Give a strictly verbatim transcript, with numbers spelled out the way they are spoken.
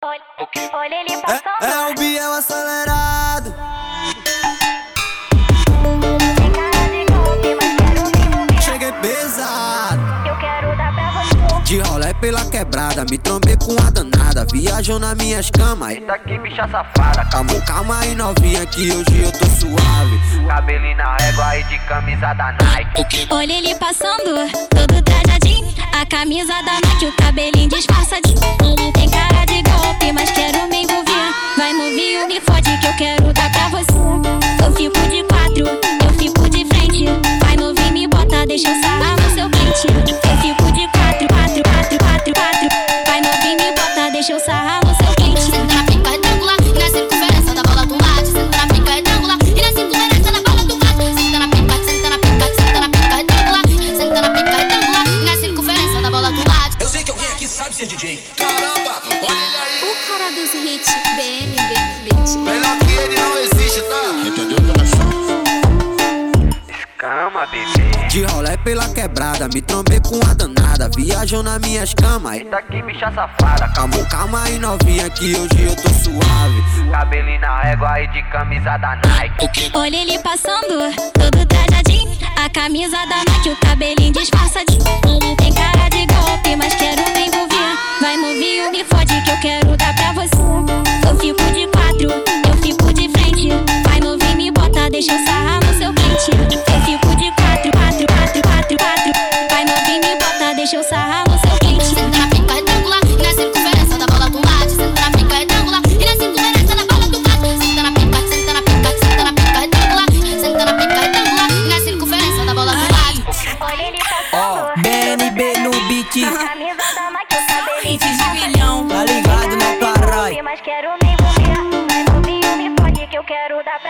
Olha, olha ele passando. É, é o Biel acelerado. Tem cara de golpe, mas quero me envolver. Cheguei pesado. Eu quero dar pra você. De rolé pela quebrada, me trombei com a danada. Viajou nas minhas camas. Eita que bicha safada. Calma, calma aí novinha que hoje eu tô suave. Cabelinho na régua e de camisa da Nike. Olha ele passando, todo trajadinho. A camisa da Nike, o cabelinho disfarçadinho. Ele tem cara de golpe, mas quero me envolver. Vai novinho, me fode que eu quero dar pra você. Eu fico de quatro, eu fico de frente. Vai novinho, me bota, deixa eu sarrar no seu pente. Eu fico de quatro, quatro, quatro, quatro, quatro. Vai novinho, me bota, deixa eu sarrar no seu pente. Senta na pica retrangular e na circunferência da bola do lado. Senta na pica retrangular e na circunferência da bola do lado. Senta na pica, senta na pica, senta na pica retrangular. Senta na pica retrangular e na circunferência da bola do lado. Eu sei que alguém aqui sabe ser D J. Caramba, olha ele aí. O cara dos hits, B N B Beat. Melhor que ele não existe, tá? Entendeu, coração? Escama, bebê. De rolé pela quebrada, me trombei com a danada. Viajou nas minhas camas. Eita que bicha safada. Calma, calma aí novinha que hoje eu tô suave. Cabelinho na régua e de camisa da Nike. Olha ele passando, todo trajadinho. A camisa da Nike, o cabelinho disfarçadinho. Ele tem cara de golpe, mas quero me envolver. Vai novinho, me fode que eu quero dar pra você. Eu fico de quatro, eu fico de frente. Vai novinho, me bota, deixa eu sarrar no seu pente. Eu fico de quatro, quatro, quatro, quatro, quatro. Vai novinho, me bota, deixa eu sarrar no seu pente. Senta na pica retrangular e na circunferência da bola do lado. Senta na pica retrangular e na circunferência da bola do lado. Senta na pica, senta na pica, senta na pica retrangular. Senta na pica retrangular e na circunferência da bola do lado. Olha ele passando. B N B no beat. Camisa da Nike, o cabelinho Hits de milhão. Tá ligado, né, caralho? mas quero me envolver. Vai novinho, me fode que eu quero dar pra